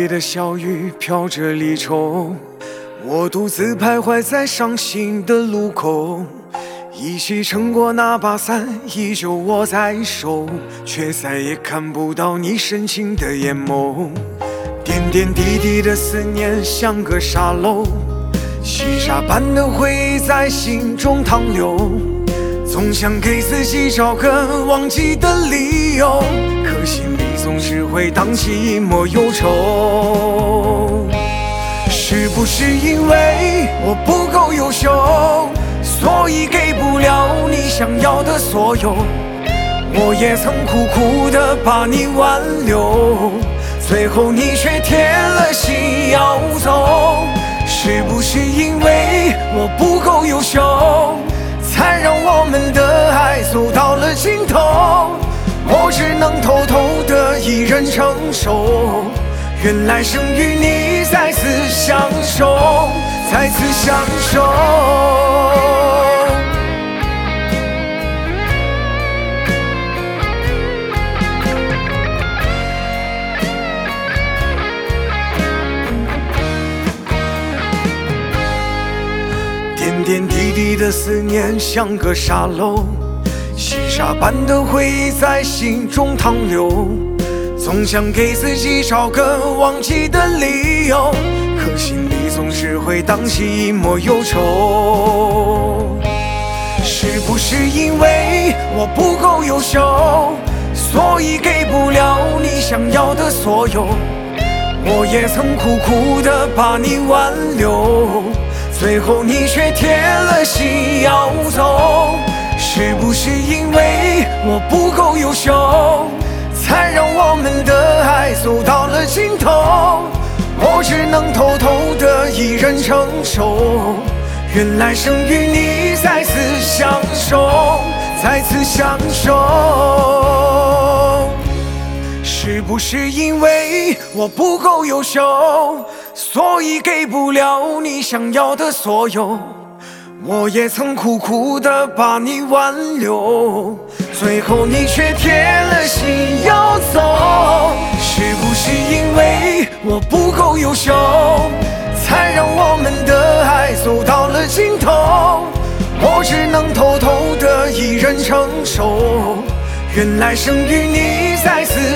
夜的小雨飘着离愁，我独自徘徊在伤心的路口。一起撑过那把伞，依旧握在手，却再也看不到你深情的眼眸。点点滴滴的思念像个沙漏，细沙般的回忆在心中淌流。总想给自己找个忘记的理由，可心里总是会荡起一抹忧愁。是不是因为我不够优秀，所以给不了你想要的所有？我也曾苦苦地把你挽留，最后你却铁了心要走。是不是因为我不够优秀，才让我们的爱走到了尽头？我只能偷偷的一人承受，原来生与你再次相守，再次相守。点点滴滴的思念像个沙漏，细沙般的回忆在心中淌流。总想给自己找个忘记的理由，可心里总是会荡起一抹忧愁。是不是因为我不够优秀，所以给不了你想要的所有？我也曾苦苦地把你挽留，最后你却铁了心要走。是不是因为我不够优秀，才让我们的爱走到了尽头？我只能偷偷的一人承受，原来生与你再次相守，再次相守。是不是因为我不够优秀，所以给不了你想要的所有？我也曾苦苦地把你挽留，最后你却铁了心要走。是不是因为我不够优秀，才让我们的爱走到了尽头？我只能偷偷的一人承受，原来生与你再次